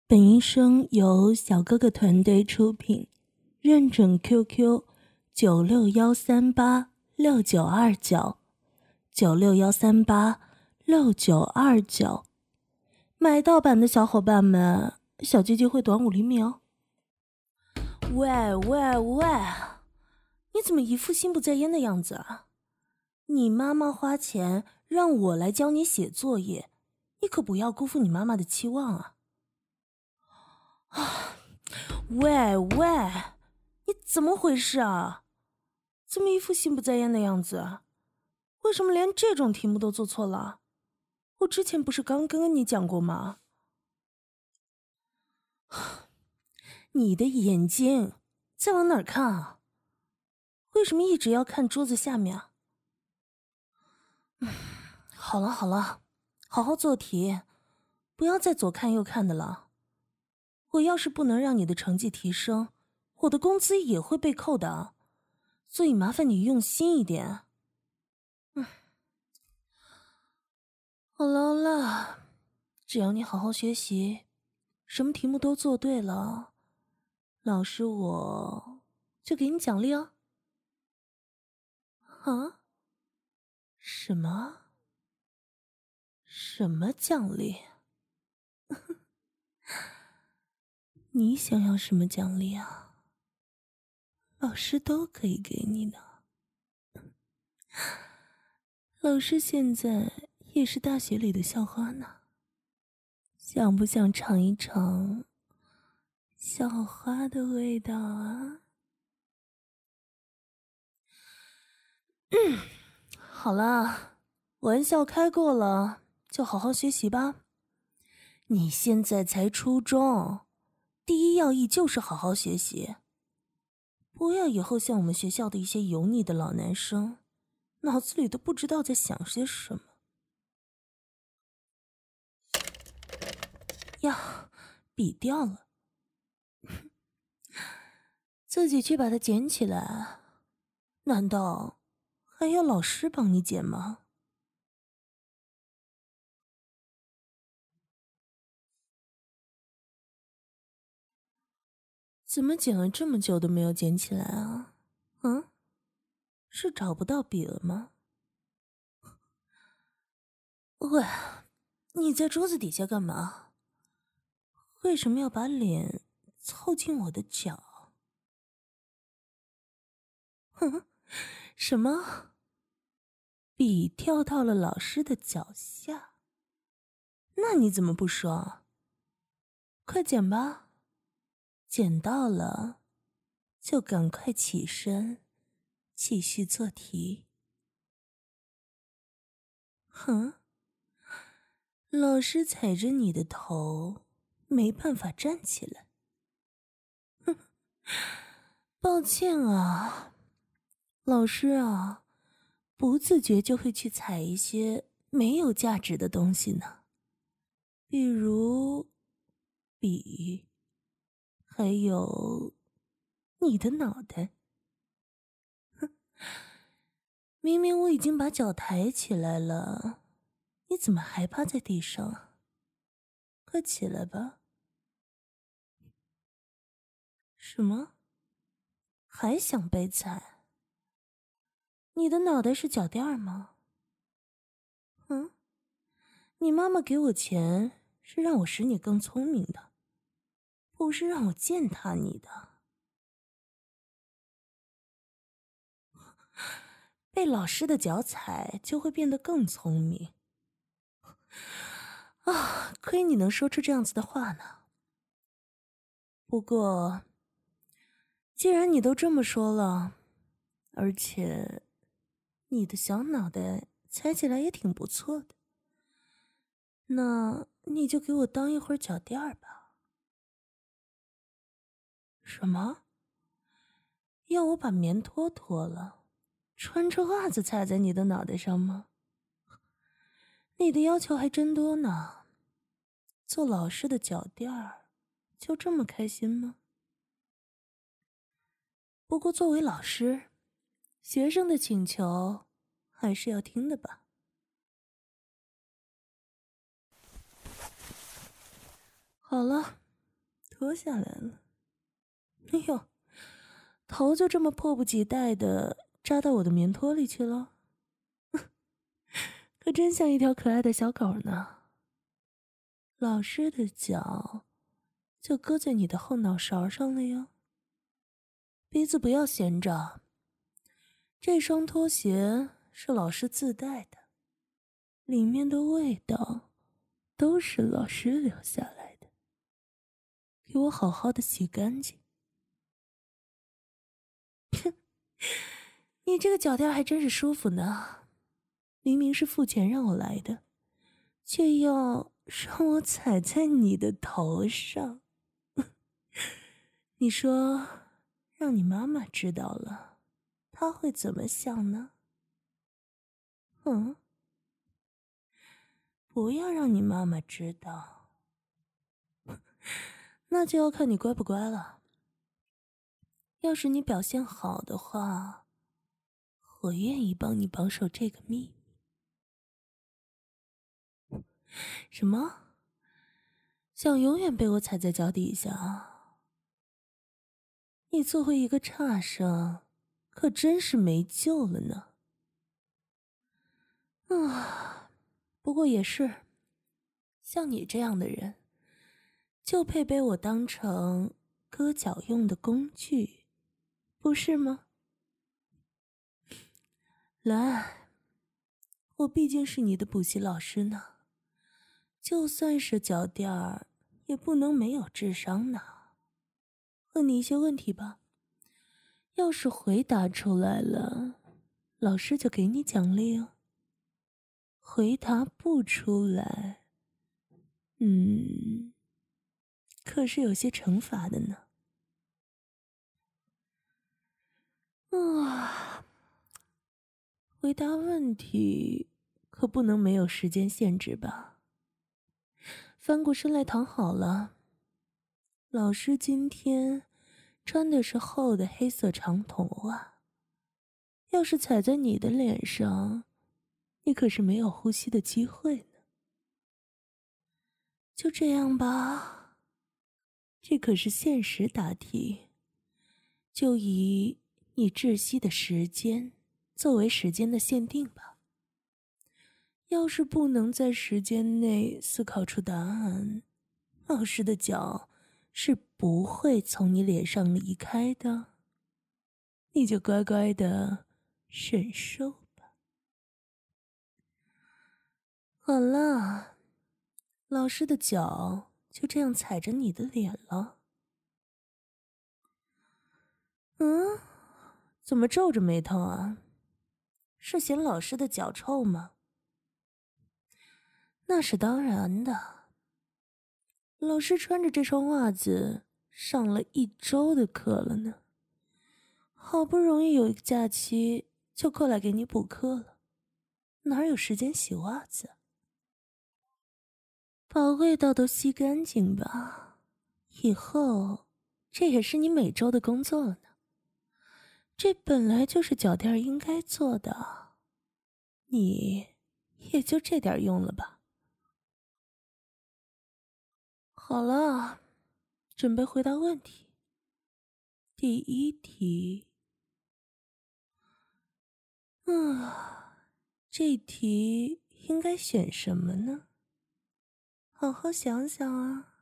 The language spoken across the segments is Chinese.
本音声由小哥哥团队出品，认准 QQ 9613896929，9613896929，买盗版的小伙伴们，小鸡鸡会短5厘米哦。喂，你怎么一副心不在焉的样子啊？你妈妈花钱让我来教你写作业，你可不要辜负你妈妈的期望啊！喂，你怎么回事啊？怎么一副心不在焉的样子？为什么连这种题目都做错了？我之前不是刚跟你讲过吗？你的眼睛在往哪儿看啊？为什么一直要看桌子下面啊？好了，好好做题，不要再左看右看的了。我要是不能让你的成绩提升，我的工资也会被扣的，所以麻烦你用心一点。好了，只要你好好学习，什么题目都做对了，老师我就给你奖励哦。啊？什么奖励？你想要什么奖励啊？老师都可以给你的。老师现在也是大学里的校花呢，想不想尝一尝校花的味道啊？好了，玩笑开过了，就好好学习吧。你现在才初中，第一要义就是好好学习，不要以后像我们学校的一些油腻的老男生，脑子里都不知道在想些什么。呀，笔掉了，自己去把它捡起来。难道还要老师帮你捡吗？怎么捡了这么久都没有捡起来啊？是找不到笔了吗？喂，你在桌子底下干嘛？为什么要把脸凑近我的脚？什么？笔掉到了老师的脚下？那你怎么不说？快捡吧，捡到了就赶快起身继续做题。老师踩着你的头，没办法站起来。抱歉啊，老师啊，不自觉就会去踩一些没有价值的东西呢，比如笔，还有你的脑袋。明明我已经把脚抬起来了，你怎么还趴在地上？快起来吧。什么？还想被踩？你的脑袋是脚垫吗？你妈妈给我钱是让我使你更聪明的，不是让我践踏你的。被老师的脚踩就会变得更聪明啊！亏你能说出这样子的话呢。不过，既然你都这么说了，而且你的小脑袋踩起来也挺不错的，那你就给我当一会儿脚垫儿吧。什么？要我把棉拖脱了，穿着袜子踩在你的脑袋上吗？你的要求还真多呢。做老师的脚垫儿，就这么开心吗？不过作为老师，学生的请求还是要听的吧。好了， 脱下来了。哎呦，头就这么迫不及待的扎到我的棉托里去了，可真像一条可爱的小狗呢。老师的脚就搁在你的后脑勺上了哟。鼻子不要闲着，这双拖鞋是老师自带的，里面的味道都是老师留下来的，给我好好的洗干净。哼，你这个脚垫还真是舒服呢，明明是付钱让我来的，却要让我踩在你的头上。你说让你妈妈知道了，她会怎么想呢？不要让你妈妈知道，那就要看你乖不乖了。要是你表现好的话，我愿意帮你保守这个秘密。什么？想永远被我踩在脚底下？你做回一个差生，可真是没救了呢。不过也是，像你这样的人，就配被我当成割脚用的工具，不是吗？来，我毕竟是你的补习老师呢，就算是脚垫儿，也不能没有智商呢。问你一些问题吧，要是回答出来了，老师就给你奖励哦。回答不出来，可是有些惩罚的呢。回答问题可不能没有时间限制吧？翻过身来躺好了。老师今天穿的是厚的黑色长筒袜，要是踩在你的脸上，你可是没有呼吸的机会呢。就这样吧，这可是限时答题，就以你窒息的时间作为时间的限定吧。要是不能在时间内思考出答案，老师的脚是不会从你脸上离开的，你就乖乖的忍受吧。好了，老师的脚就这样踩着你的脸了。怎么皱着眉头啊？是嫌老师的脚臭吗？那是当然的。老师穿着这双袜子上了1周的课了呢，好不容易有一个假期就过来给你补课了，哪有时间洗袜子？把味道都吸干净吧，以后这也是你每周的工作了呢。这本来就是脚垫应该做的，你也就这点用了吧。好了，准备回答问题。第一题，这题应该选什么呢？好好想想啊。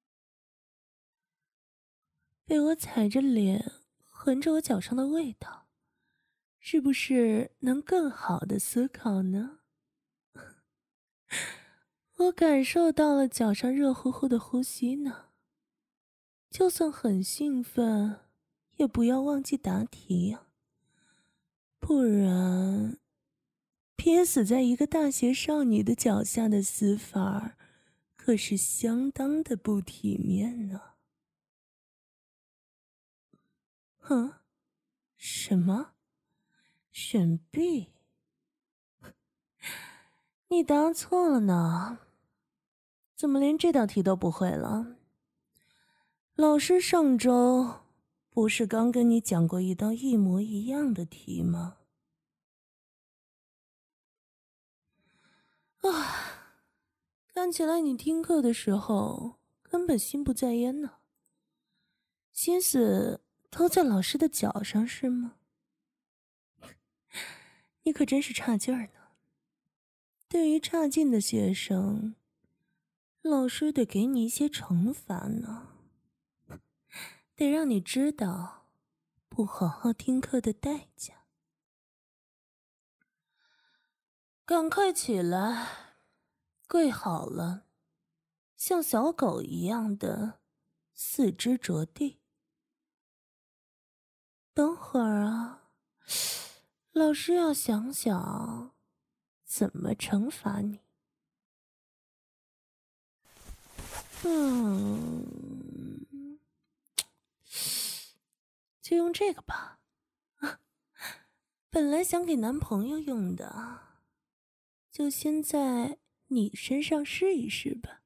被我踩着脸，闻着我脚上的味道，是不是能更好的思考呢？我感受到了脚上热乎乎的呼吸呢。就算很兴奋，也不要忘记答题呀，不然憋死在一个大学少女的脚下的死法可是相当的不体面呢。什么？选 B？ 你答错了呢，怎么连这道题都不会了？老师上周不是刚跟你讲过一道一模一样的题吗？看起来你听课的时候根本心不在焉呢。 心思都在老师的脚上是吗？你可真是差劲儿呢。对于差劲的学生，老师得给你一些惩罚呢，得让你知道不好好听课的代价。赶快起来，跪好了，像小狗一样的四肢着地。等会儿啊，老师要想想怎么惩罚你。就用这个吧。本来想给男朋友用的，就先在你身上试一试吧。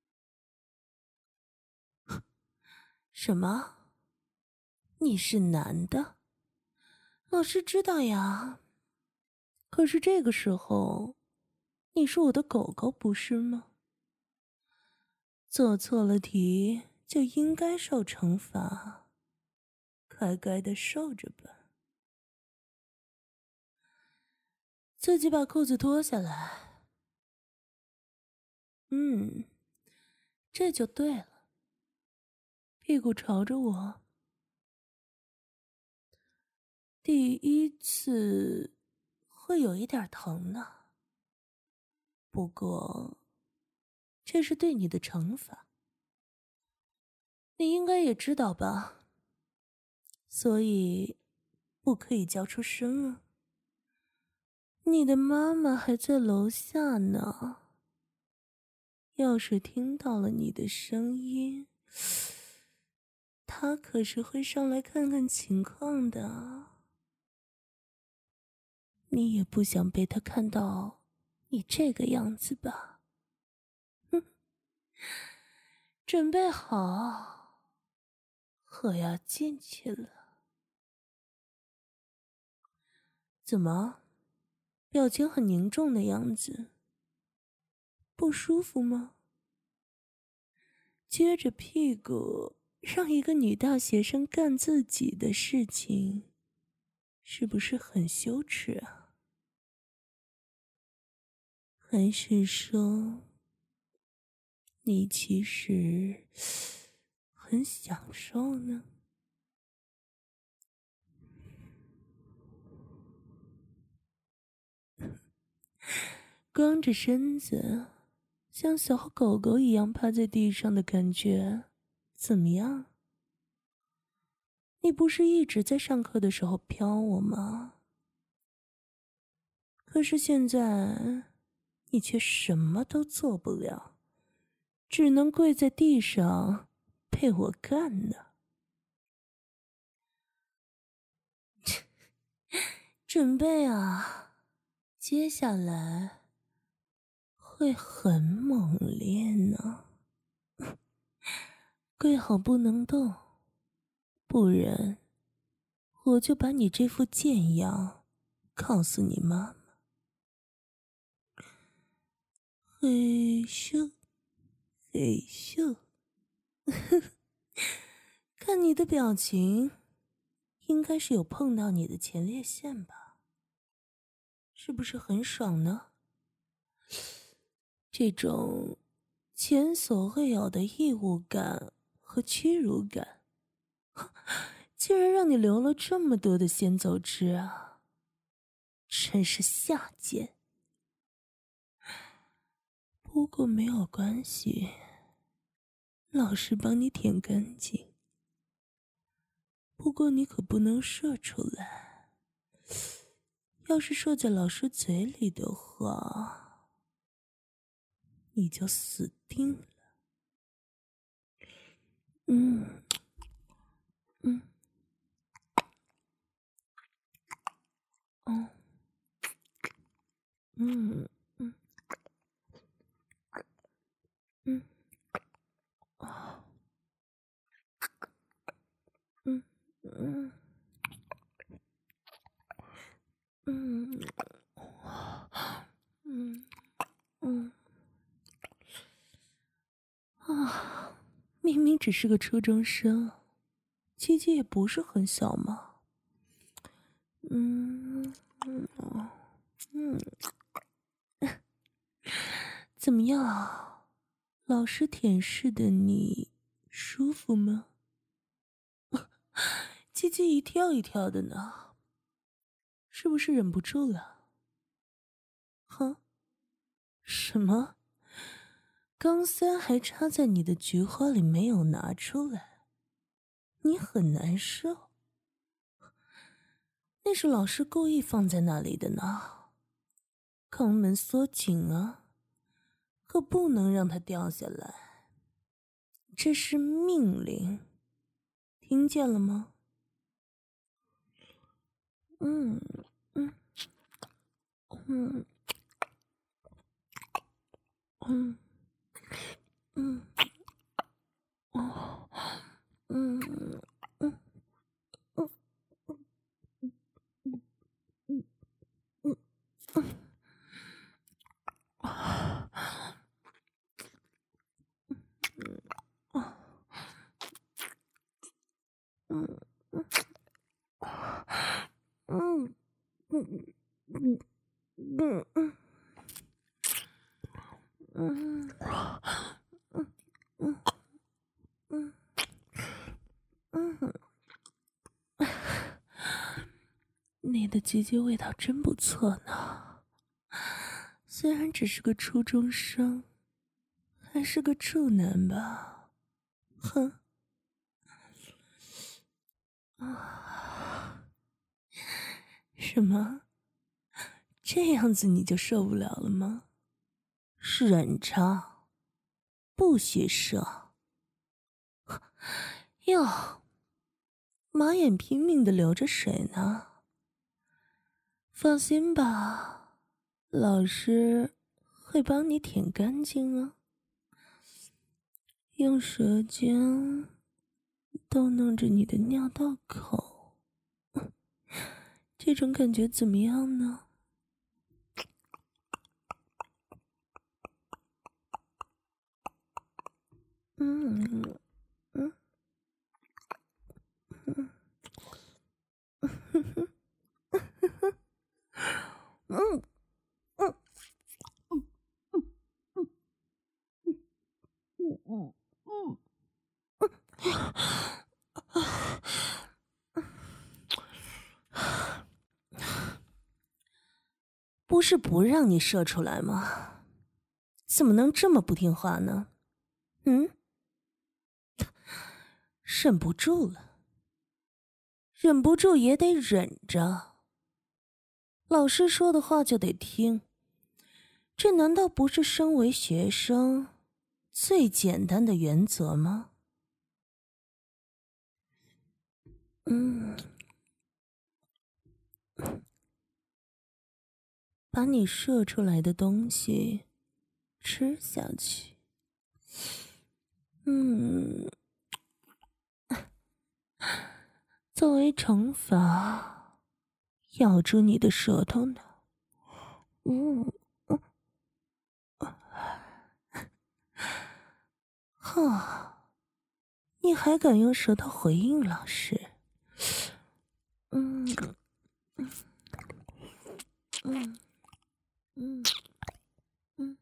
什么？你是男的？老师知道呀。可是这个时候，你是我的狗狗，不是吗？做错了题就应该受惩罚，乖乖的受着吧。自己把裤子脱下来。这就对了。屁股朝着我。第一次会有一点疼呢，不过这是对你的惩罚，你应该也知道吧？所以不可以叫出声啊。你的妈妈还在楼下呢，要是听到了你的声音，她可是会上来看看情况的。你也不想被她看到你这个样子吧？准备好，我要进去了。怎么，表情很凝重的样子？不舒服吗？撅着屁股让一个女大学生干自己的事情，是不是很羞耻啊？还是说，你其实很享受呢？光着身子，像小狗狗一样趴在地上的感觉，怎么样？你不是一直在上课的时候飘我吗？可是现在，你却什么都做不了，只能跪在地上被我干呢。准备啊，接下来会很猛烈呢。跪好不能动，不然我就把你这副贱样告诉你妈妈。嘿咻，嘿咻，看你的表情，应该是有碰到你的前列腺吧？是不是很爽呢？这种前所未有的异物感和屈辱感，竟然让你流了这么多的先走之啊！真是下贱。不过没有关系，老师帮你舔干净。不过你可不能射出来，要是射在老师嘴里的话，你就死定了。嗯嗯哦嗯嗯嗯啊嗯嗯嗯嗯嗯啊！明明只是个初中生， 鸡鸡也不是很小嘛。怎么样？老师舔舐的你舒服吗？鸡鸡一跳一跳的呢，是不是忍不住了？哼，什么？钢塞还插在你的菊花里没有拿出来，你很难受？那是老师故意放在那里的呢，肛门缩紧啊，可不能让它掉下来，这是命令，听见了吗？嗯嗯嗯嗯嗯哦嗯嗯嗯嗯嗯嗯嗯嗯嗯嗯嗯，你的鸡鸡味道真不错呢，虽然只是个初中生，还是个处男吧。哼啊！什么？这样子你就受不了了吗？忍着，不许射。哟，马眼拼命的流着水呢。放心吧，老师会帮你舔干净啊。用舌尖逗弄着你的尿道口，这种感觉怎么样呢？嗯嗯嗯嗯嗯嗯嗯不是不让你射出来吗？怎么能这么不听话呢？嗯，忍不住了，忍不住也得忍着。老师说的话就得听，这难道不是身为学生最简单的原则吗？嗯，把你射出来的东西吃下去。嗯，作为惩罚，咬住你的舌头呢。嗯，哈，你还敢用舌头回应老师？嗯嗯嗯嗯，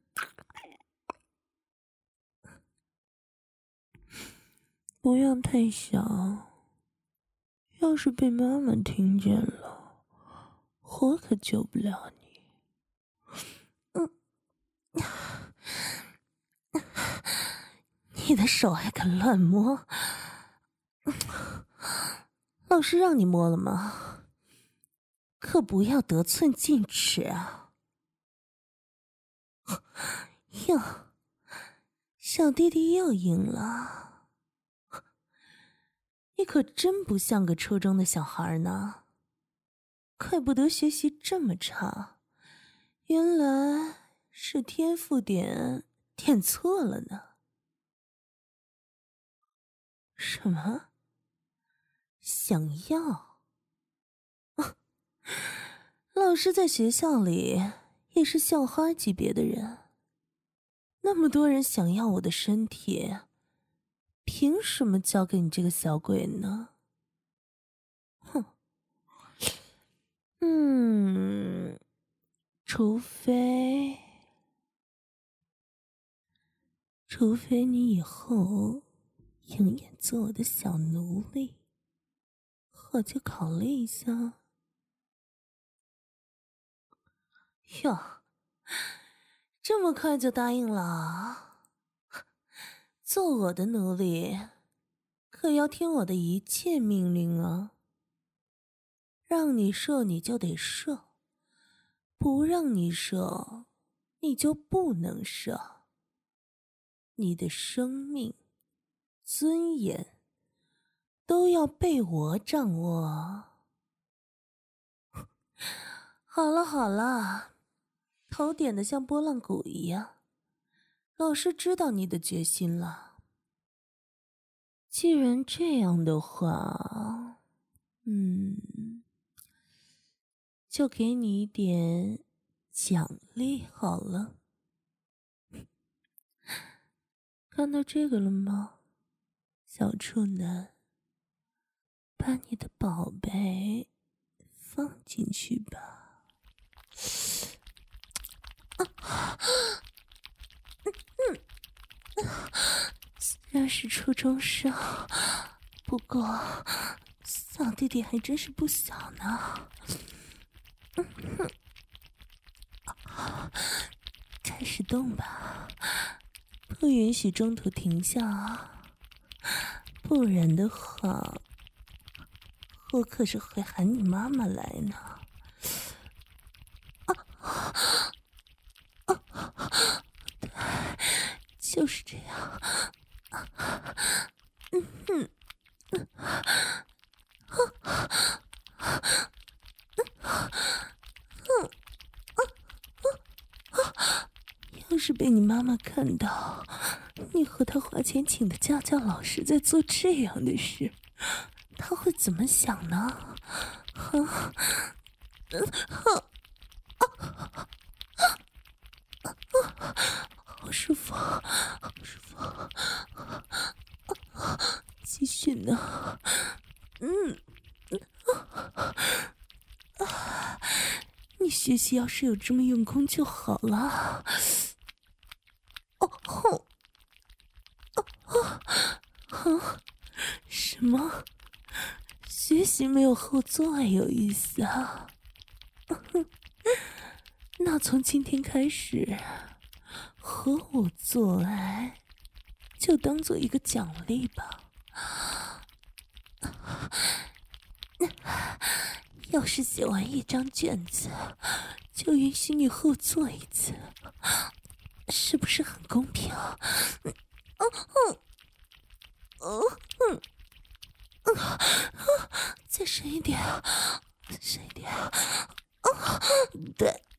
不要太小，要是被妈妈听见了，我可救不了你。嗯，你的手还敢乱摸？老师让你摸了吗？可不要得寸进尺啊！哟，小弟弟又赢了，你可真不像个初中的小孩呢，怪不得学习这么差，原来是天赋点错了呢。什么？想要？老师在学校里也是校花级别的人，那么多人想要我的身体，凭什么交给你这个小鬼呢？ 除非你以后永远做我的小奴隶，我就考虑一下。哟，这么快就答应了？做我的奴隶，可要听我的一切命令啊！让你射你就得射，不让你射，你就不能射。你的生命、尊严都要被我掌握。好了好了，头点得像拨浪鼓一样，老师知道你的决心了。既然这样的话，就给你一点奖励好了。看到这个了吗，小处男？把你的宝贝放进去吧。虽然是初中生，不过小弟弟还真是不小呢。开始动吧，不允许中途停下啊，不然的话，我可是会喊你妈妈来呢。对，就是这样。要是被你妈妈看到你和她花钱请的家教老师在做这样的事，她会怎么想呢？好舒服，好舒服。继续呢。你学习要是有这么用功就好了。什么？学习没有后做爱有意思啊？那从今天开始，和我做爱就当做一个奖励吧。要是写完一张卷子，就允许你后做一次，是不是很公平？再深一点，深一点。对。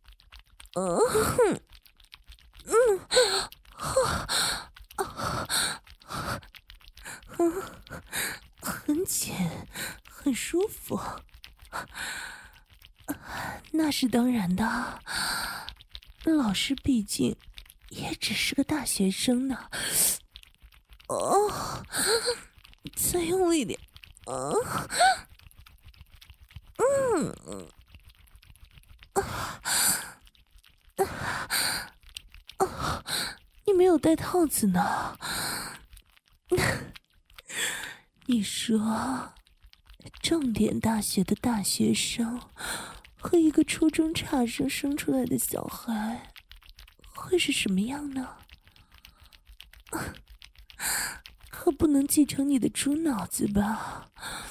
很紧，很舒服。那是当然的，老师毕竟也只是个大学生呢。再用力点。你没有戴套子呢。你说重点大学的大学生和一个初中差生生出来的小孩会是什么样呢？可不能继承你的猪脑子吧？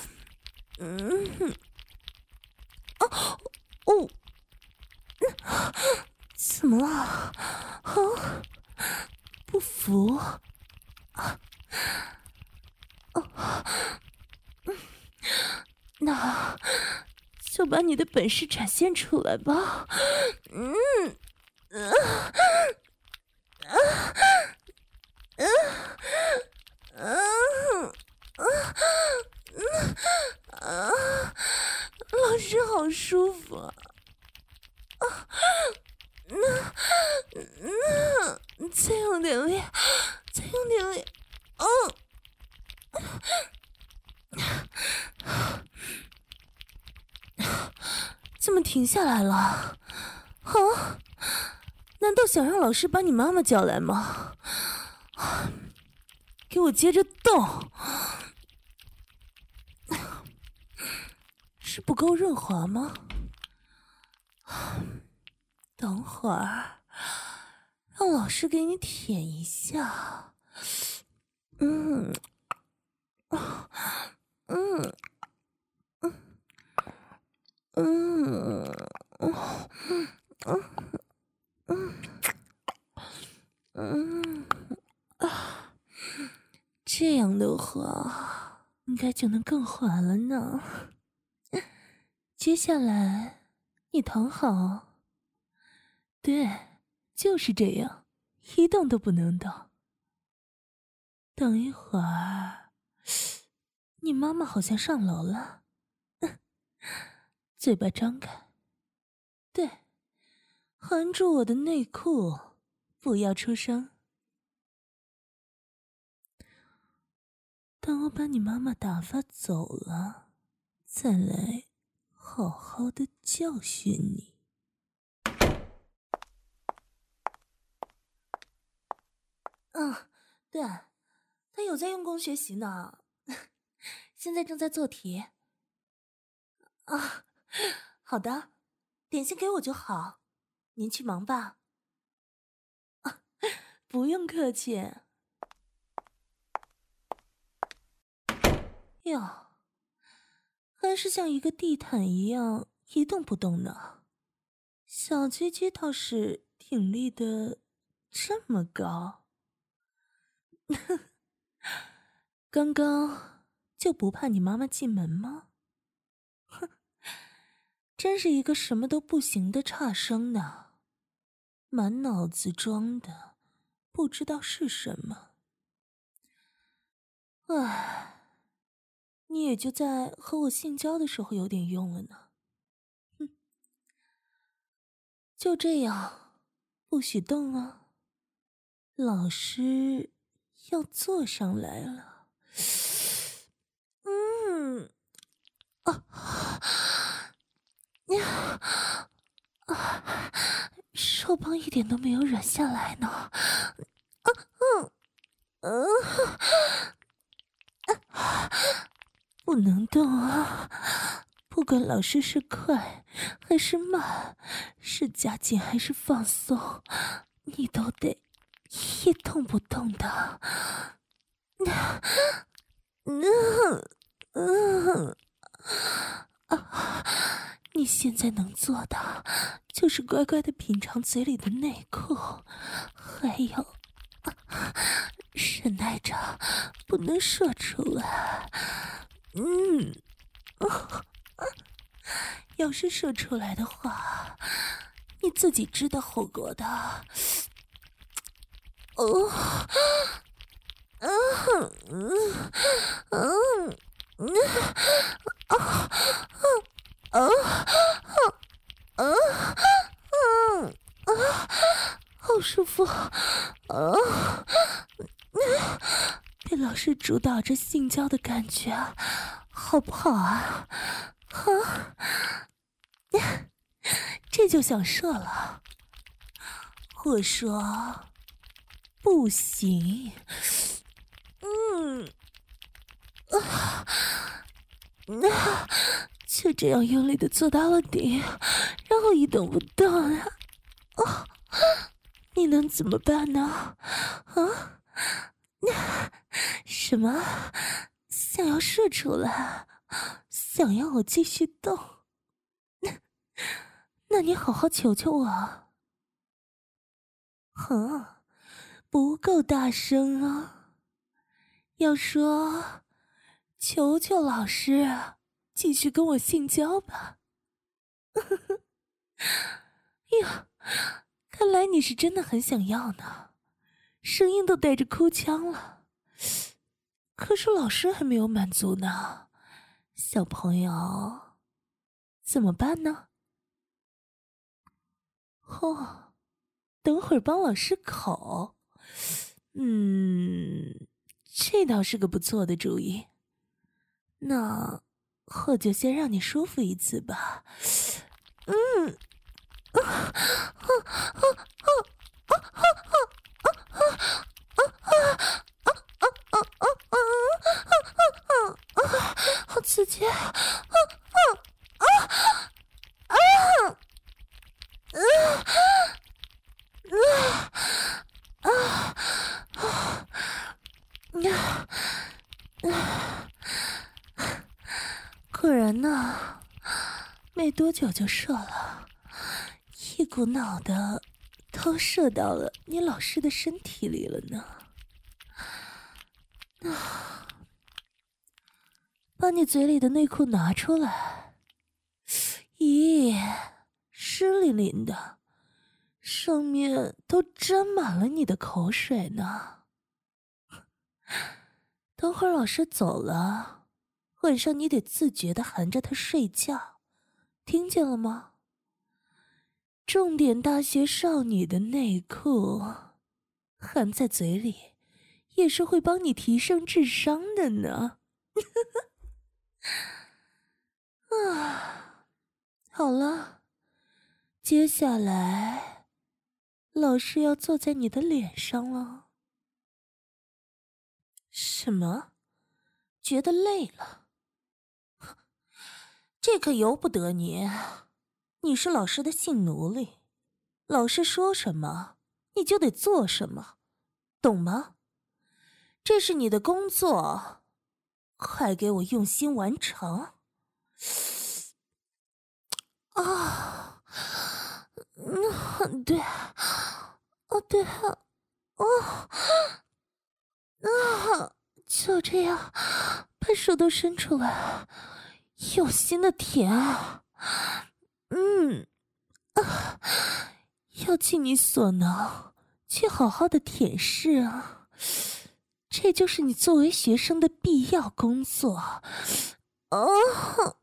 怎么了？不服？那就把你的本事展现出来吧。老师好舒服啊！再用点力，再用点力。 怎么停下来了？啊？难道想让老师把你妈妈叫来吗？给我接着动！是不够润滑吗？等会儿让老师给你舔一下。这样的话，应该就能更滑了呢。接下来，你躺好。对，就是这样，一动都不能动。等一会儿，你妈妈好像上楼了。嘴巴张开。对，含住我的内裤，不要出声。等我把你妈妈打发走了，再来好好的教训你。对，他有在用功学习呢，现在正在做题。好的，点心给我就好，您去忙吧。不用客气。哟，还是像一个地毯一样一动不动呢。小鸡鸡倒是挺立得这么高。刚刚就不怕你妈妈进门吗？哼，真是一个什么都不行的差生呢，满脑子装的不知道是什么。唉，你也就在和我性交的时候有点用了呢。哼，就这样，不许动啊！老师要坐上来了。手棒一点都没有软下来呢。不能动啊！不管老师是快还是慢，是加紧还是放松，你都得一动不动的。你现在能做的就是乖乖的品尝嘴里的内裤，还有忍耐着不能射出来。要是射出来的话，你自己知道后果的。好舒服。被老师主导着性交的感觉好不好啊？这就想射了。我说不行。就这样用力的坐到了顶，然后一动不动啊！你能怎么办呢？什么？想要射出来？想要我继续动？那你好好求求我。不够大声啊！要说求求老师，继续跟我性交吧。哟，看来你是真的很想要呢，声音都带着哭腔了。可是老师还没有满足呢，小朋友，怎么办呢？等会儿帮老师口。这倒是个不错的主意。那我就先让你舒服一次吧。 嗯，好刺激！果然呢，没多久就射了，一股脑的都射到了你老师的身体里了呢。把你嘴里的内裤拿出来。咦，湿淋淋的，上面都沾满了你的口水呢。等会儿老师走了，晚上你得自觉地含着它睡觉，听见了吗？重点大学少女的内裤含在嘴里也是会帮你提升智商的呢。啊，好了，接下来老师要坐在你的脸上了。什么？觉得累了？这可由不得你，你是老师的性奴隶，老师说什么你就得做什么，懂吗？这是你的工作，快给我用心完成。啊，对，哦对，就这样，把手都伸出来，有心的舔啊，要尽你所能去好好的舔舐啊，这就是你作为学生的必要工作。哦，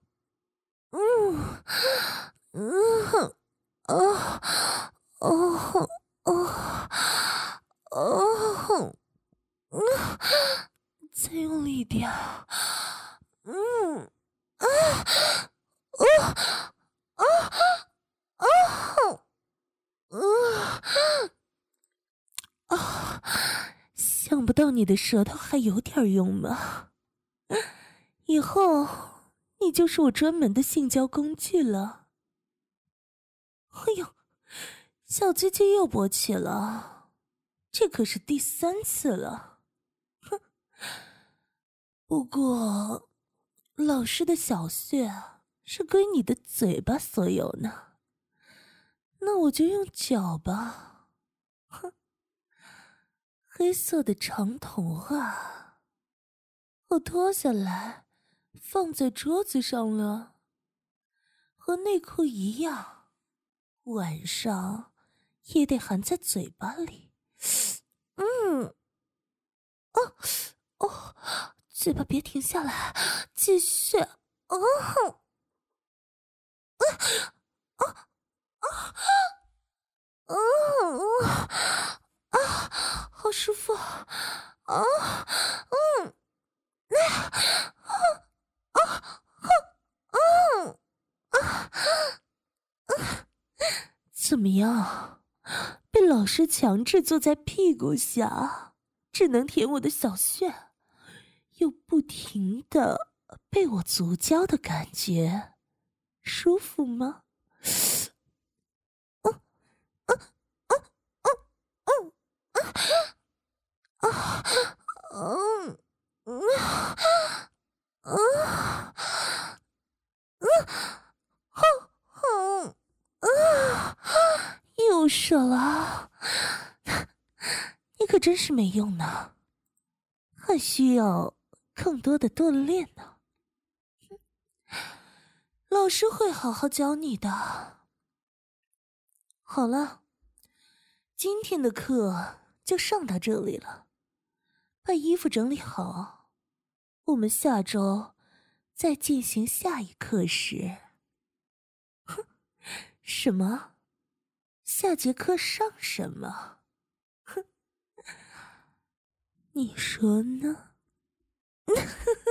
再用力一点。想不到你的舌头还有点用吗？以后你就是我专门的性交工具了。哎呦，小鸡鸡又勃起了，这可是第3次了。哼，不过老师的小穴是归你的嘴巴所有呢，那我就用脚吧。哼，黑色的长筒袜，我脱下来放在桌子上了，和内裤一样，晚上也得含在嘴巴里。哦，嘴巴别停下来，继续。好舒服啊！怎么样？被老师强制坐在屁股下，只能舔我的小穴，又不停的被我足交的感觉，舒服吗？又射了，你可真是没用呢，还需要更多的锻炼呢。老师会好好教你的。好了，今天的课就上到这里了，把衣服整理好，我们下周再进行下一课时。哼，什么？下节课上什么？哼，你说呢？